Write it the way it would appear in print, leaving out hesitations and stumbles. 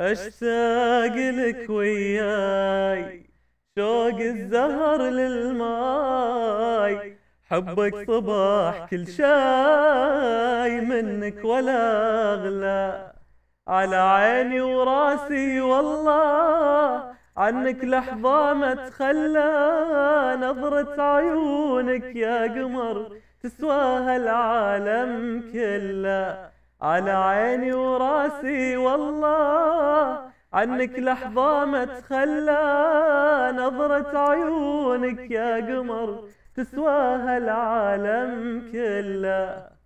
اشتاق لك وياي شوق الزهر للماي، حبك صباح كل شاي منك ولا أغلى. على عيني وراسي والله عنك لحظة ما تخلى، نظرة عيونك يا قمر تسواها العالم كله. على عيني وراسي والله عنك لحظة ما تخلى، نظرة عيونك يا قمر تسواها العالم كله.